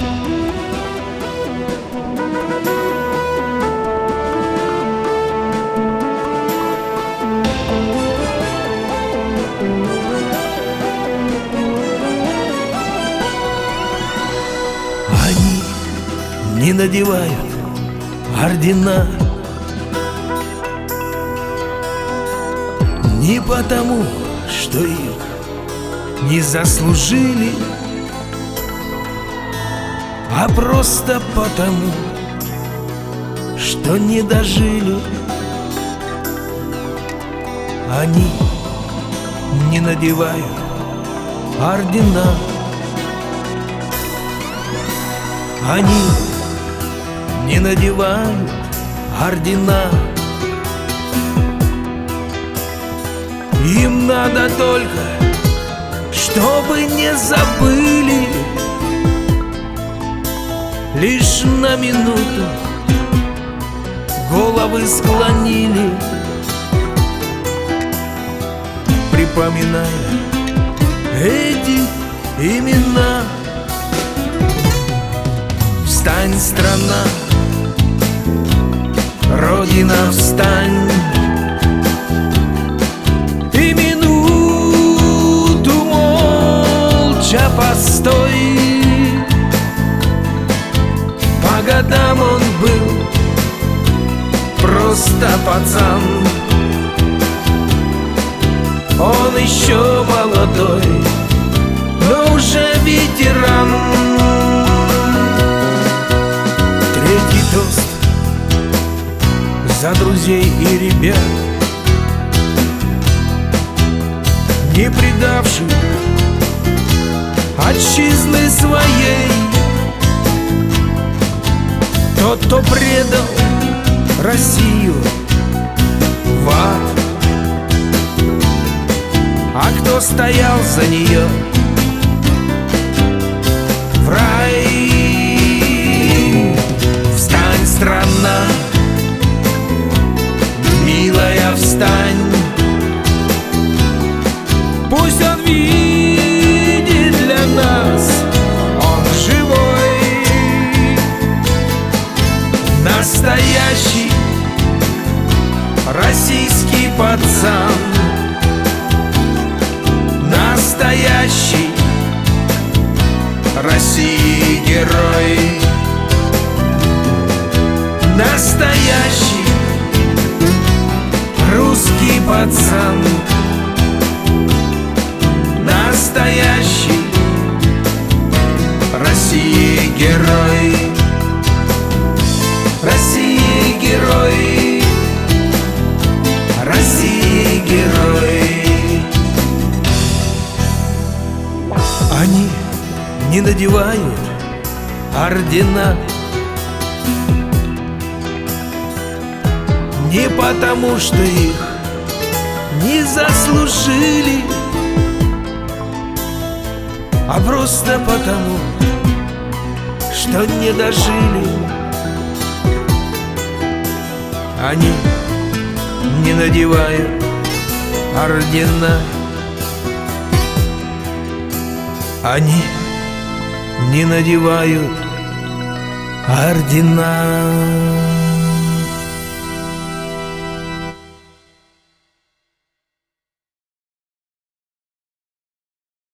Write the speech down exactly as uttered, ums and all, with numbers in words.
Они не надевают ордена не потому, что их не заслужили, а просто потому, что не дожили. Они не надевают ордена, они не надевают ордена. Им надо только, чтобы не забыли, лишь на минуту головы склонили, припоминая эти имена. Встань, страна, Родина, встань, и минуту молча постой. По годам он был просто пацан, он еще молодой, но уже ветеран. Третий тост за друзей и ребят, не предавших отчизны своей. Тот, кто предал Россию в ад, а кто стоял за нее в рай. Встань, страна, милая, встань, пусть он видит для нас, он живой, настоящий российский пацан, настоящий России герой, настоящий русский пацан, настоящий России герой, России герой, России герой. Они не надевают ордена не потому, что их не заслужили, а просто потому, что не дожили. Они не надевают ордена, они не надевают ордена.